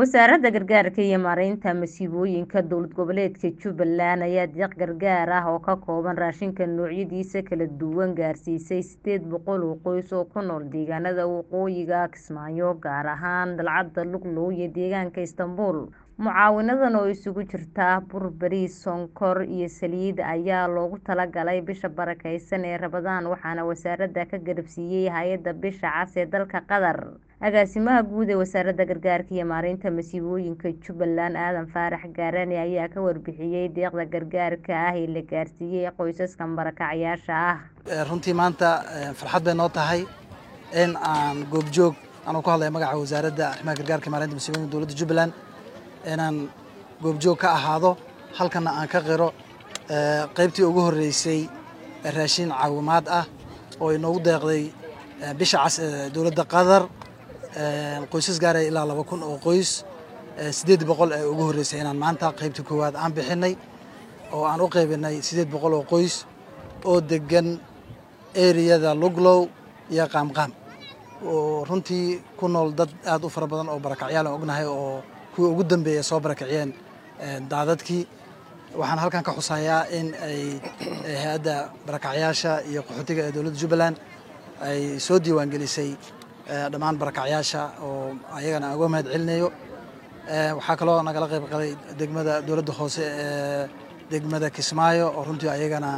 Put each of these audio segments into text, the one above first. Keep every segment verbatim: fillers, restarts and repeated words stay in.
Wasaaradda Gargaarka iyo Maareynta Masiibooyinka Dowlad Goboleedka Jubbaland ayaa deeq gargaar ah oo ka kooban raashinka noocyadiisa kala duwan gaarsiisay sideed boqol oo qoys oo ku nool deegaanada waqooyiga Kismaayo, gaar ahaan Dalcadda Luqluq iyo deegaanka Istanbul. Mucaawinadan oo isugu jirta bur, bariis, sonkor iyo saliid ayaa loogu talagalay bisha barakeysan ee Ramadaan, waxaana wasaaradda ka garabsiiyay Hay'adda Bisha Cas ee dalka Qatar. Agaasimaha Guud ee Wasaaradda Gargaarka iyo Maareynta Masiibooyinka Jubbaland, Aadan Faarax Gaarane, ayaa ka warbixiyay deeqda gargaarka ah ee la gaarsiiyay qoysaska barakacyaasha ah. runtii maanta farxad bay noo tahay in aan goobjoog anoo ku hadlaya magaca wasaaradda arrimaha gargaarka iyo maareynta masiibooyinka dowladda Jubbaland inaan goobjoog ka ahaado halkana aan ka qiro qaybtii ugu horeysay raashin caawimaad ah oo inoogu deeqday bisha cas ee dowladda Qatar. qoysas gaaray ilaa laba kun oo qoys sideed boqol ee ugu horeysay inaan maanta qaybta koowaad aan bixinay oo aan u qaybinay sideed boqol oo qoys oo degan eriyada Luqluq iyo Qaamqaam oo runtii ku nool dad aad u fara badan oo barakacyaal aan ognahay oo kuwa ugu dambeeyay soo barakaciyeen daadadkii. waxaan halkan ka xusayaa in ay hay'adda barakacyaasha iyo qaxootiga ee dowladda Jubbaland ay soo diiwaan gelisay dhammaan barakacyaasha oo ayagana uga mahad celinayo. waxaa kaloo nagala qayb galay degmada dowladda hoose ee degmada Kismaayo oo runtii ayagana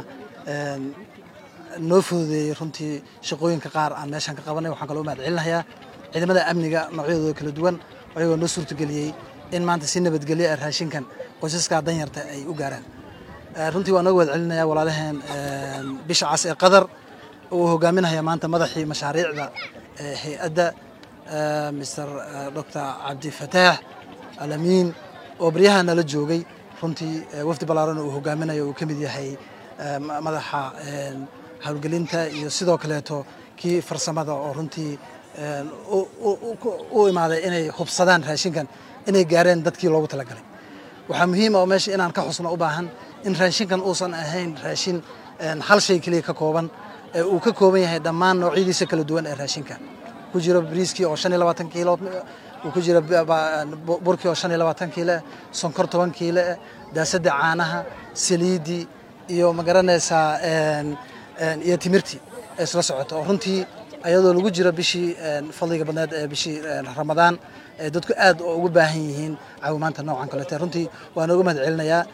noo fududeeyay runtii shaqooyinka qaar aan meeshan ka qabanay. waxaan kaloo mahad celinayaa ciidamada amniga noocyadooda kala duwan ayagoo noo suurtageliyey in maanta si nabadgelyo ah raashinkan qoysaska danyarta ay u gaaraan. runtii waan uga mahad celinayaa walaalaheen Bisha Cas ee Qatar oo hogaaminaya maanta madaxii mashaariicda hay'adda Mister Doctor Cabdi Fataax Alamin oo baryaha nala joogay. runtii wafdi balaaran uu hogaaminayo uu ka mid yahay madaxa hawlgelinta iyo sidoo kaleeto kii farsamada oo runtii u imaaday inay hubsadaan raashinkan inay gaareen dadkii loogu talagalay. waxaa muhiim ah oo meesha inaan ka xusno u baahan in raashinkan uusan ahayn raashin hal shay kaliya ka kooban, uu ka kooban yahay dhammaan noocyadiisa kala duwan ee raashinka. ku jira bariiskii oo shan iyo labaatan kiilo, uu ku jira burkii oo shan iyo labaatan kiilo, sonkor toban kiilo, daasadda caanaha, saliidii iyo magaranaysaa iyo timirtii isla socoto. runtii ayadoo lagu jira bishii fadliga badneed ee bishii Ramadaan dadku aad ugu baahan yihiin caawimaanta noocan kale. runtii waan uga mahad celinayaa.